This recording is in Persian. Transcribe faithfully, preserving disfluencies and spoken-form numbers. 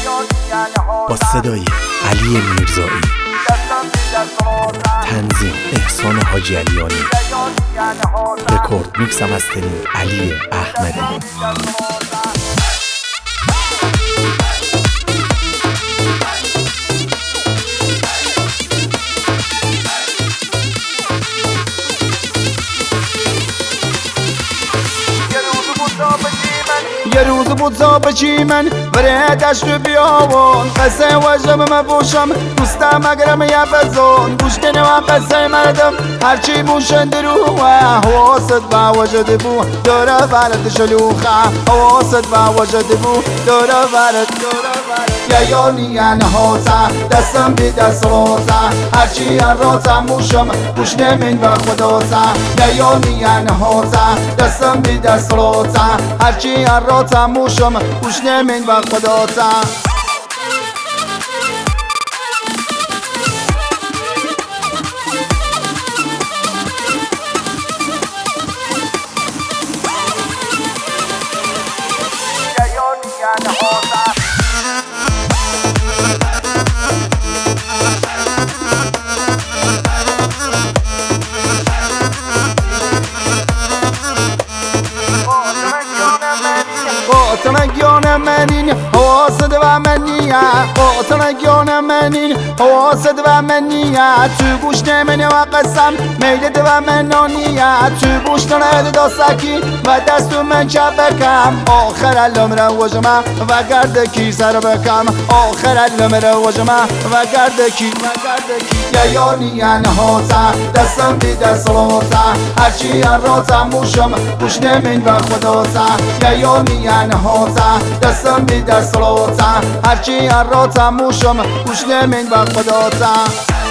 با صدای علی میرزایی، تنظیم احسان حاجی علیانی، رکورد میکس هم از ترین علی احمدی. یه روز بود زاب چی من بره دشت بیابون، قصه وجب مبوشم دوستم اگرم یه بزن گوش کنه و قصه مردم هرچی بوشن دروه حواست و وجد بو دوره برد شلوخه حواست و وجد بو دوره برد یا یانی انهاتا دستم بی دست روتا هرچی انراتا موشم گوش نمین و خداتا یا یانی انهاتا دستم بی دست روتا هرچی انراتا موشم گوش نمین و خداتا. قاطنگیان منین حواست و منیه قاطنگیان منین حواست و منیه تو گوش نمینه و قسم میلت و منانیه تو گوش نمینه داستکی و دستو من چپ بکم آخر الامر وجمه و گردکی سر بکم آخر الامر وجمه و گردکی یا یانی انهاتا دستم بی دست روتا هرچی انراتا موشم گوش نمین و خداتا یا یانی انهاتا دستم بی دست روتا هرچی انراتا موشم گوش نمین و خداتا.